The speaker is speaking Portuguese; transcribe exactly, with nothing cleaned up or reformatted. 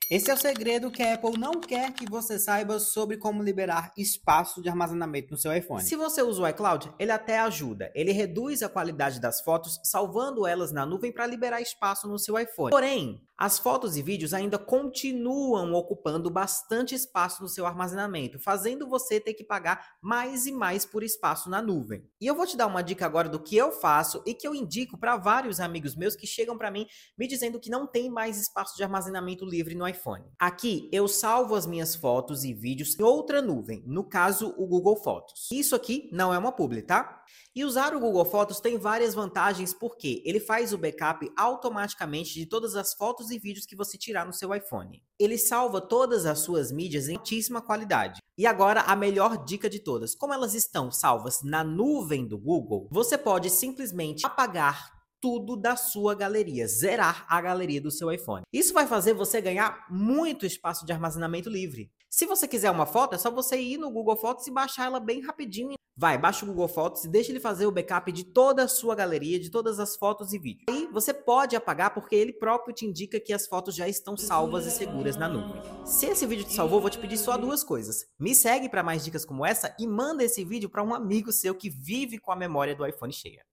Esse é o segredo que a Apple não quer que você saiba sobre como liberar espaço de armazenamento no seu iPhone. Se você usa o iCloud, ele até ajuda. Ele reduz a qualidade das fotos, salvando elas na nuvem para liberar espaço no seu iPhone. Porém, as fotos e vídeos ainda continuam ocupando bastante espaço no seu armazenamento, fazendo você ter que pagar mais e mais por espaço na nuvem. E eu vou te dar uma dica agora do que eu faço e que eu indico para vários amigos meus que chegam para mim me dizendo que não tem mais espaço de armazenamento livre no iPhone. Aqui eu salvo as minhas fotos e vídeos em outra nuvem, no caso o Google Fotos. Isso aqui não é uma publi, tá? E usar o Google Fotos tem várias vantagens porque ele faz o backup automaticamente de todas as fotos e vídeos que você tirar no seu iPhone. Ele salva todas as suas mídias em altíssima qualidade. E agora a melhor dica de todas, como elas estão salvas na nuvem do Google, você pode simplesmente apagar tudo da sua galeria, zerar a galeria do seu iPhone. Isso vai fazer você ganhar muito espaço de armazenamento livre. Se você quiser uma foto, é só você ir no Google Fotos e baixar ela bem rapidinho. Vai, baixa o Google Fotos e deixa ele fazer o backup de toda a sua galeria, de todas as fotos e vídeos. Aí você pode apagar porque ele próprio te indica que as fotos já estão salvas e seguras na nuvem. Se esse vídeo te salvou, vou te pedir só duas coisas. Me segue para mais dicas como essa e manda esse vídeo para um amigo seu que vive com a memória do iPhone cheia.